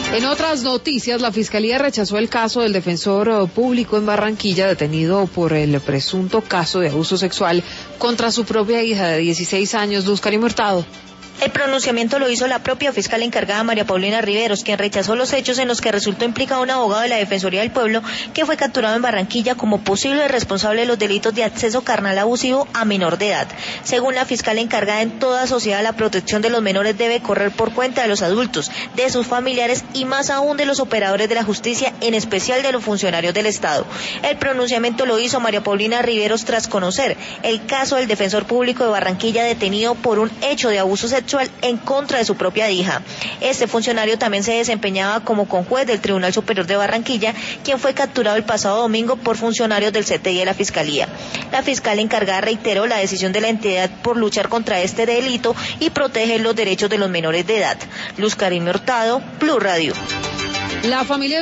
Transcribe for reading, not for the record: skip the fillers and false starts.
En otras noticias, la Fiscalía rechazó el caso del defensor público en Barranquilla, detenido por el presunto caso de abuso sexual contra su propia hija de 16 años, Luz Karim Hurtado. El pronunciamiento lo hizo la propia fiscal encargada María Paulina Riveros, quien rechazó los hechos en los que resultó implicado un abogado de la Defensoría del Pueblo que fue capturado en Barranquilla como posible responsable de los delitos de acceso carnal abusivo a menor de edad. Según la fiscal encargada, en toda sociedad la protección de los menores debe correr por cuenta de los adultos, de sus familiares y más aún de los operadores de la justicia, en especial de los funcionarios del Estado. El pronunciamiento lo hizo María Paulina Riveros tras conocer el caso del defensor público de Barranquilla detenido por un hecho de abuso sexual en contra de su propia hija. Este funcionario también se desempeñaba como conjuez del Tribunal Superior de Barranquilla, quien fue capturado el pasado domingo por funcionarios del CTI de la Fiscalía. La fiscal encargada reiteró la decisión de la entidad por luchar contra este delito y proteger los derechos de los menores de edad. Luz Karim Hurtado, Blue Radio. La familia